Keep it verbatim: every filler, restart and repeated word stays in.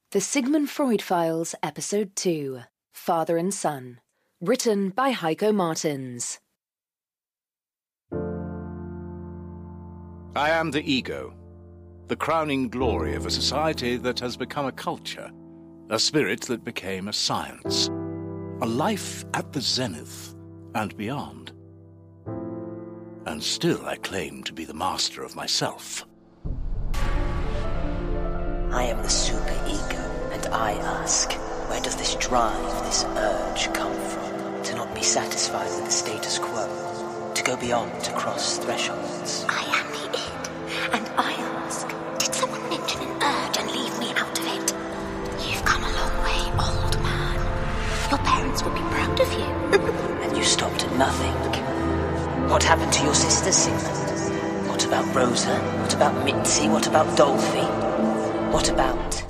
The Sigmund Freud Files, Episode two, Father and Son. Written by Heiko Martins. I am the ego, the crowning glory of a society that has become a culture, a spirit that became a science, a life at the zenith and beyond. And still I claim to be the master of myself. I am the super ego, and I ask, where does this drive, this urge come from? To not be satisfied with the status quo, to go beyond, to cross thresholds. I am the id, and I ask, did someone mention an urge and leave me out of it? You've come a long way, old man. Your parents would be proud of you. And you stopped at nothing. What happened to your sister, Sigmund? What about Rosa? What about Mitzi? What about Dolphy? What about